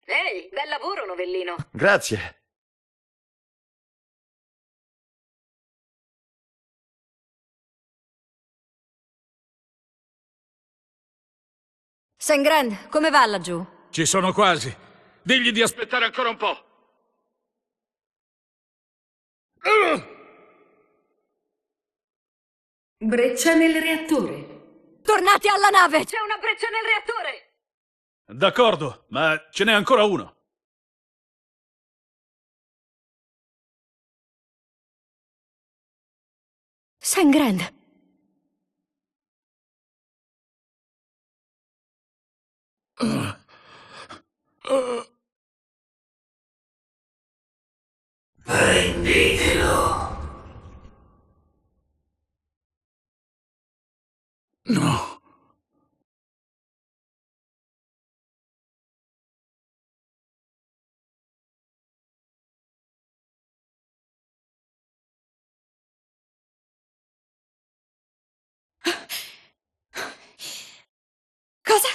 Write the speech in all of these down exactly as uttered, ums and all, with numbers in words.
Ehi, bel lavoro, novellino. Grazie. Sengrand, come va laggiù? Ci sono quasi. Digli di aspettare ancora un po'. Breccia nel reattore. Tornate alla nave! C'è una breccia nel reattore! D'accordo, ma ce n'è ancora uno. Sengrand! Prendetelo. No. Cosa?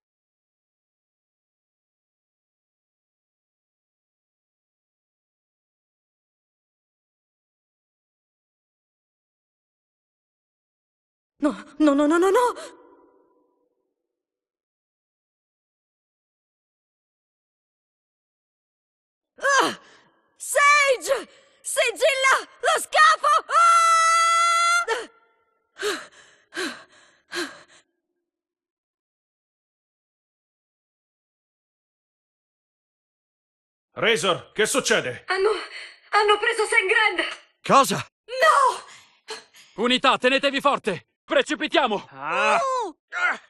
No, no, no, no, no, no! Ah! Sage! Sigilla lo scafo! Ah! Razor, che succede? Hanno... hanno preso Sengrand! Cosa? No! Unità, tenetevi forte! Precipitiamo! Oh!